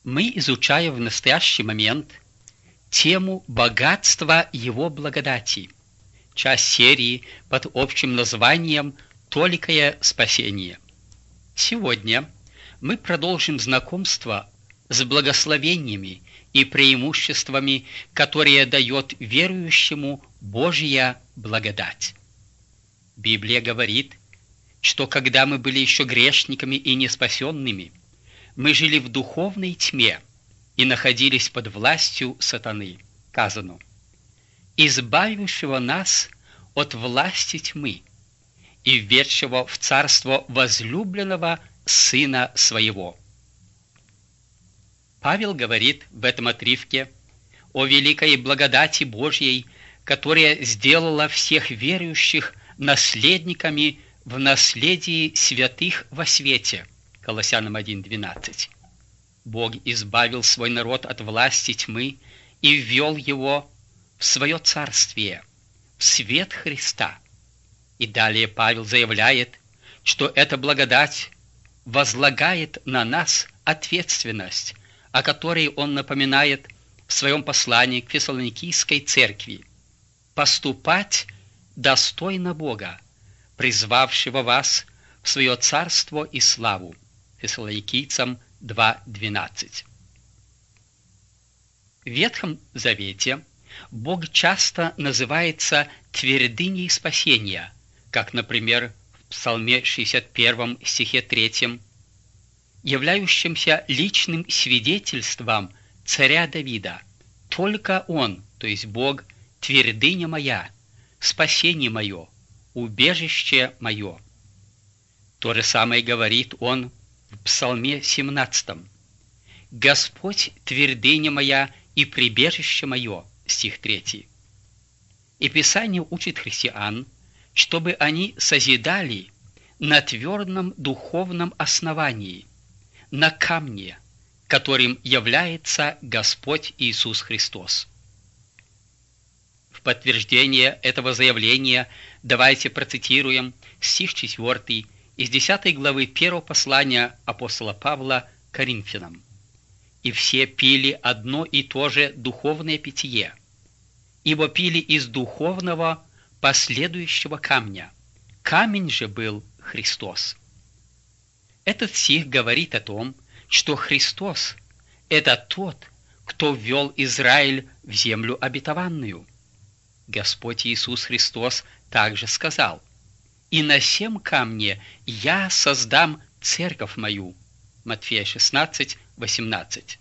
Мы изучаем в настоящий момент тему богатства Его благодати, часть серии под общим названием «Толикое спасение». Сегодня мы продолжим знакомство с благословениями и преимуществами, которые дает верующему Божья благодать. Библия говорит, что когда мы были еще грешниками и неспасенными, мы жили в духовной тьме и находились под властью сатаны. Сказано: избавившего нас от власти тьмы и введшего в царство возлюбленного Сына Своего. Павел говорит в этом отрывке о великой благодати Божьей, которая сделала всех верующих наследниками в наследии святых во свете. Колоссянам 1:12. Бог избавил свой народ от власти тьмы и ввел его в свое царствие, в свет Христа. И далее Павел заявляет, что эта благодать возлагает на нас ответственность, о которой он напоминает в своем послании к Фессалоникийской церкви: поступать достойно Бога, призвавшего вас в свое царство и славу. Фессалоникийцам 2:12. В Ветхом Завете Бог часто называется твердыней спасения, как, например, в Псалме 61 стихе 3, являющимся личным свидетельством царя Давида: «Только Он, то есть Бог, твердыня моя, спасение мое, убежище мое». То же самое говорит он в Псалме 17. «Господь твердыня моя и прибежище мое», стих 3. И Писание учит христиан, чтобы они созидали на твердом духовном основании, на камне, которым является Господь Иисус Христос. В подтверждение этого заявления давайте процитируем стих 4 из 10 главы 1 послания апостола Павла к Коринфянам. «И все пили одно и то же духовное питье, ибо пили из духовного последующего камня. Камень же был Христос». Этот стих говорит о том, что Христос – это тот, кто ввел Израиль в землю обетованную. Господь Иисус Христос также сказал: «И на сем камне я создам церковь мою». Матфея 16:18.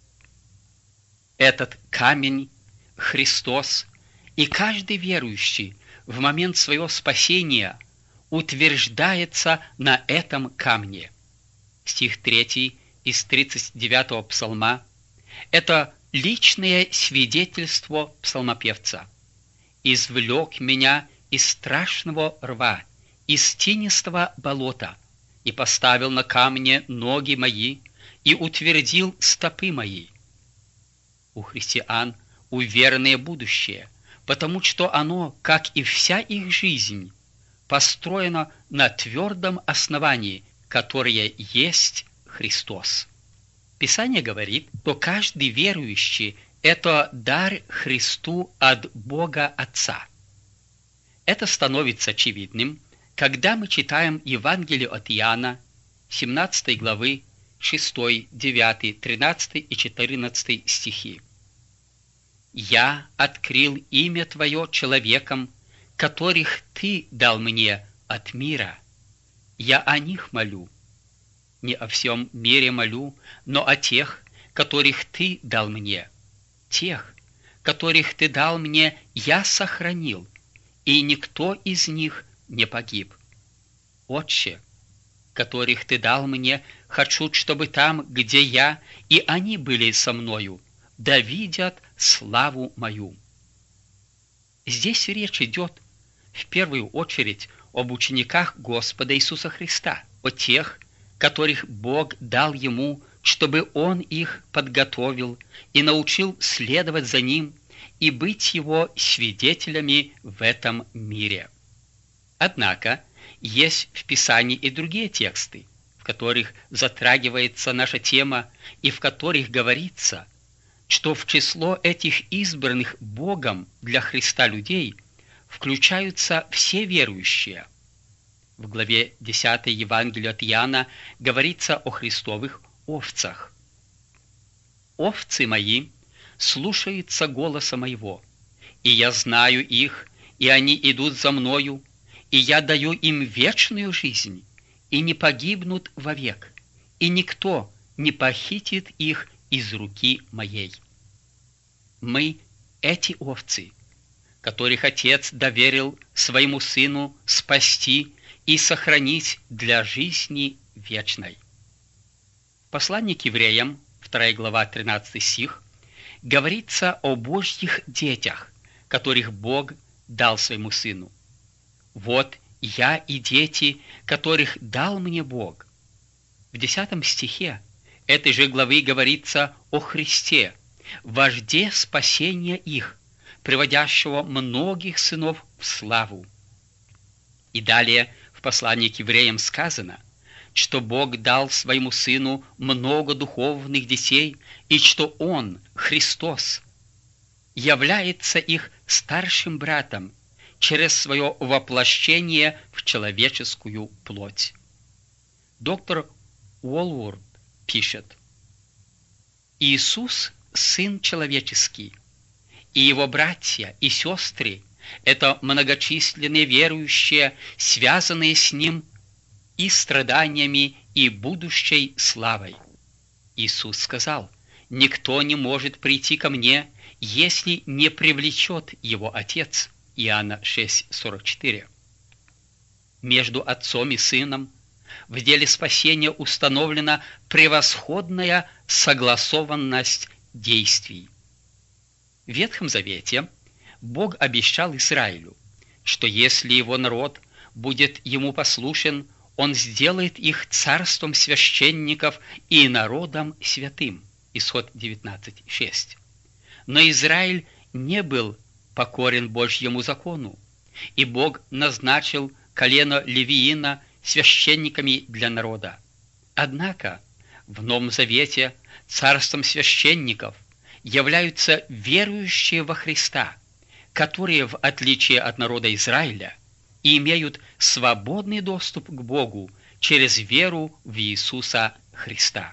Этот камень – Христос, и каждый верующий в момент своего спасения утверждается на этом камне. Стих 3 из 39-го псалма – это личное свидетельство псалмопевца: «Извлек меня из страшного рва, из тинистого болота, и поставил на камне ноги мои, и утвердил стопы мои». У христиан уверенное будущее, потому что оно, как и вся их жизнь, построено на твердом основании, которое есть Христос. Писание говорит, что каждый верующий – это дар Христу от Бога Отца. Это становится очевидным, когда мы читаем Евангелие от Иоанна, 17 главы, 6, 9, 13 и 14 стихи. «Я открыл имя Твое человекам, которых Ты дал мне от мира. Я о них молю. Не о всем мире молю, но о тех, которых Ты дал мне. Тех, которых Ты дал мне, я сохранил, и никто из них не погиб. Отче, которых Ты дал мне, хочу, чтобы там, где я, и они были со мною, да видят славу мою». Здесь речь идет в первую очередь об учениках Господа Иисуса Христа, о тех, которых Бог дал Ему, чтобы Он их подготовил и научил следовать за Ним и быть Его свидетелями в этом мире. Однако есть в Писании и другие тексты, в которых затрагивается наша тема и в которых говорится, что в число этих избранных Богом для Христа людей включаются все верующие. В главе 10 Евангелия от Иоанна говорится о Христовых овцах. «Овцы мои слушаются голоса моего, и я знаю их, и они идут за мною, и я даю им вечную жизнь, и не погибнут вовек, и никто не похитит их из руки моей». Мы – эти овцы, которых Отец доверил своему Сыну спасти и сохранить для жизни вечной. Послание к евреям, 2 глава, 13 стих, говорится о Божьих детях, которых Бог дал своему Сыну. «Вот я и дети, которых дал мне Бог». В 10 стихе этой же главы говорится о Христе, вожде спасения их, приводящего многих сынов в славу. И далее в послании к евреям сказано, что Бог дал своему Сыну много духовных детей, и что Он, Христос, является их старшим братом через свое воплощение в человеческую плоть. Доктор Уолворд пишет: «Иисус – Сын человеческий, и Его братья и сестры – это многочисленные верующие, связанные с Ним и страданиями, и будущей славой. Иисус сказал: «Никто не может прийти ко мне, если не привлечет его Отец». Иоанна 6:44. Между Отцом и Сыном в деле спасения установлена превосходная согласованность действий. В Ветхом Завете Бог обещал Израилю, что если его народ будет ему послушен, он сделает их царством священников и народом святым. Исход 19:6. Но Израиль не был покорен Божьему закону, и Бог назначил колено Левиина священниками для народа. Однако в Новом Завете царством священников являются верующие во Христа, которые, в отличие от народа Израиля, имеют свободный доступ к Богу через веру в Иисуса Христа.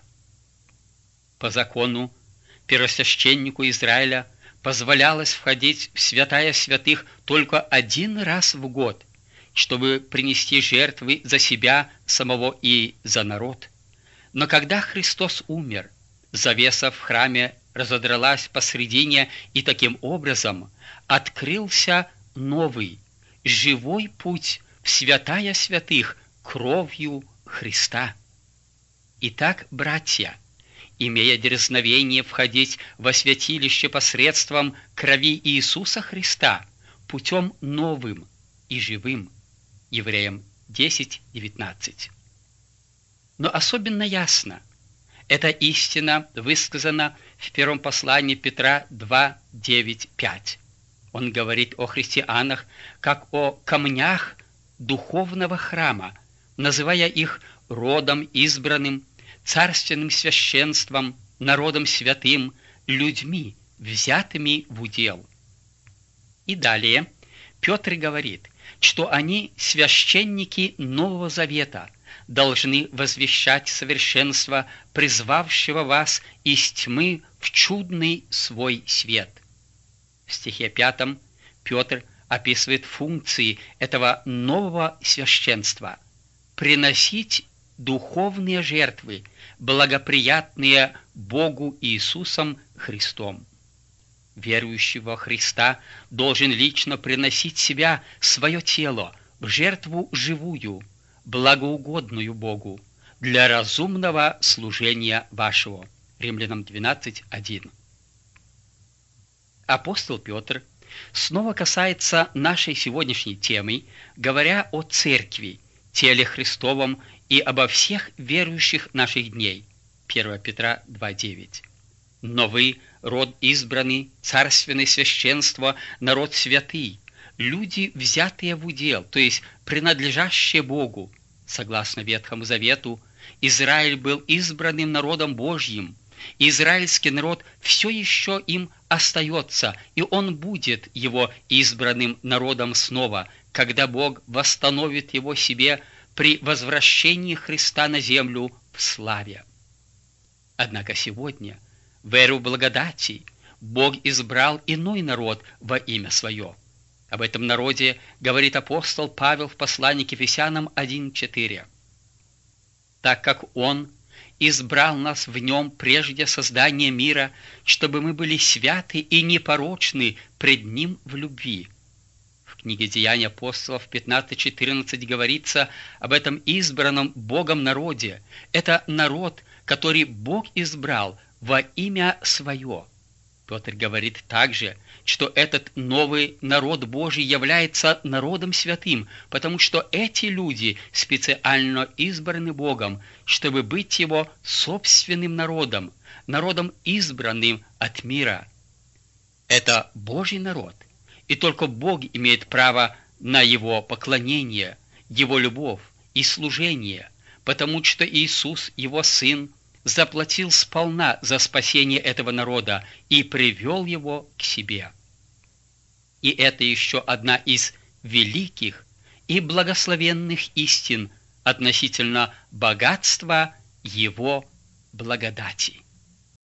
По закону первосвященнику Израиля позволялось входить в святая святых только один раз в год, чтобы принести жертвы за себя самого и за народ. Но когда Христос умер, завеса в храме разодралась посредине, и таким образом открылся новый, живой путь в святая святых кровью Христа. Итак, братья, имея дерзновение входить во святилище посредством крови Иисуса Христа, путем новым и живым. Евреям 10:19. Но особенно ясно эта истина высказана в первом послании Петра 2:9-5. Он говорит о христианах как о камнях духовного храма, называя их родом избранным, царственным священством, народом святым, людьми, взятыми в удел. И далее Петр говорит, что они, священники Нового Завета, должны возвещать совершенство призвавшего вас из тьмы в чудный свой свет. В стихе 5 Петр описывает функции этого нового священства – приносить духовные жертвы, благоприятные Богу Иисусом Христом. Верующий во Христа должен лично приносить себя, свое тело, в жертву живую, благоугодную Богу, для разумного служения вашего. Римлянам 12:1. Апостол Петр снова касается нашей сегодняшней темы, говоря о Церкви, теле Христовом и обо всех верующих наших дней. 1 Петра 2:9. Но вы – род избранный, царственное священство, народ святый, люди, взятые в удел, то есть принадлежащие Богу, согласно Ветхому Завету, Израиль был избранным народом Божьим. Израильский народ все еще им остается, и он будет его избранным народом снова, когда Бог восстановит его себе при возвращении Христа на землю в славе. Однако сегодня, в эру благодати, Бог избрал иной народ во имя Свое. Об этом народе говорит апостол Павел в послании к Ефесянам 1:4. «Так как Он избрал нас в Нем прежде создания мира, чтобы мы были святы и непорочны пред Ним в любви». В книге «Деяния апостолов» 15:14 говорится об этом избранном Богом народе. Это народ, который Бог избрал во имя Свое. Петр говорит также, что этот новый народ Божий является народом святым, потому что эти люди специально избраны Богом, чтобы быть Его собственным народом, народом избранным от мира. Это Божий народ, и только Бог имеет право на Его поклонение, Его любовь и служение, потому что Иисус, Его Сын, заплатил сполна за спасение этого народа и привел его к себе. И это еще одна из великих и благословенных истин относительно богатства Его благодати.